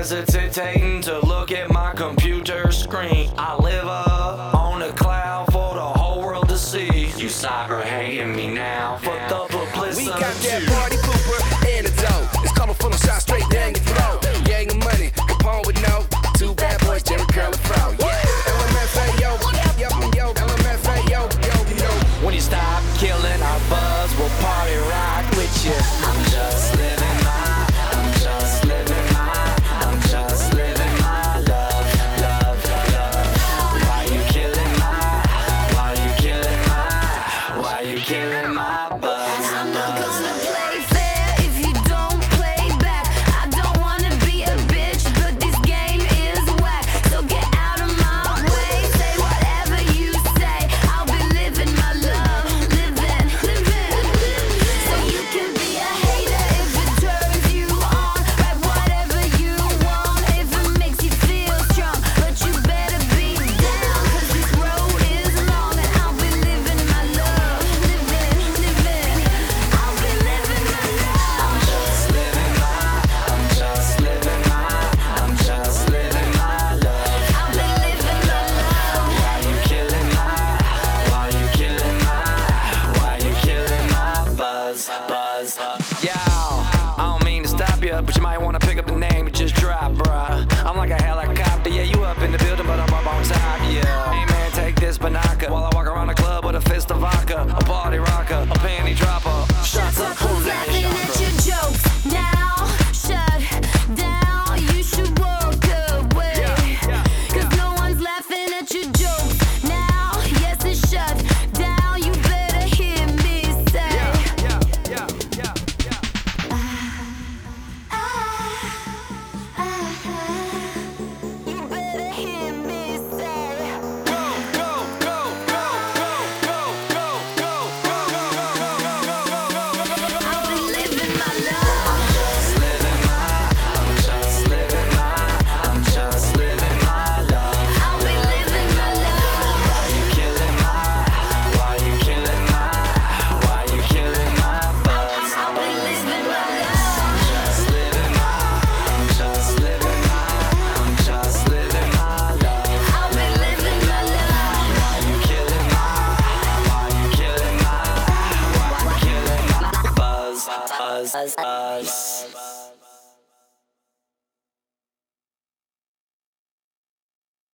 hesitating to look at my computer screen. I live up on a cloud for the whole world to see. You cyber hating me now for the publicity. We got that party pooper antidote. It's colorful and shot straight down your throat. Gang of money, Capone with no. Two bad boys, Jerry Curl and Fro. LMFAO, yo, LMFAO, yo. When you stop killing our buzz, we'll party rock with you. I'm just living my, I'm just living my, I'm just living my love, love, love. Why you killing my, why you killing my, why you killing my buzz? I'm not gonna play fair if you don't play back. I don't wanna be a bitch, but this game is whack. So get out of my way, say whatever you say. I'll be living my love, living. So you can be a hater if it turns you on. Write whatever you want if it makes you feel strong. But you better be down, 'cause this road is long and I'll be living my love, living. I'll be living my love. I'm just living my, I'm just living my, I'm just living my love. I'll be living my love. Why you killing my, why you killing my, why you killing my buzz, buzz? Yo, I don't mean to stop you, but you might wanna pick up the name you just dropped, bruh. I'm like a helicopter, yeah, you up in the building, but I'm up on top, yeah. Hey man, take this binocular while I walk around the club with a fist of vodka, a party rocker, a panty dropper. Shots up, Who's laughing at your jokes now? Shut down, you should walk away. 'Cause no one's laughing at your jokes now. Yes, it's shut down, you better hear me say. You better hear me say. I'll be living my love. just living my, I'm just living my, I'm just living my love. I'll be living my love. Why you killing my, why you killing my, why you killing my buzz? I'll be living my love. Just living my, I'm just living my, I'm just living my love. I'll be living my love. Why you killing my, why you killing my, why you killing my buzz, buzz, buzz.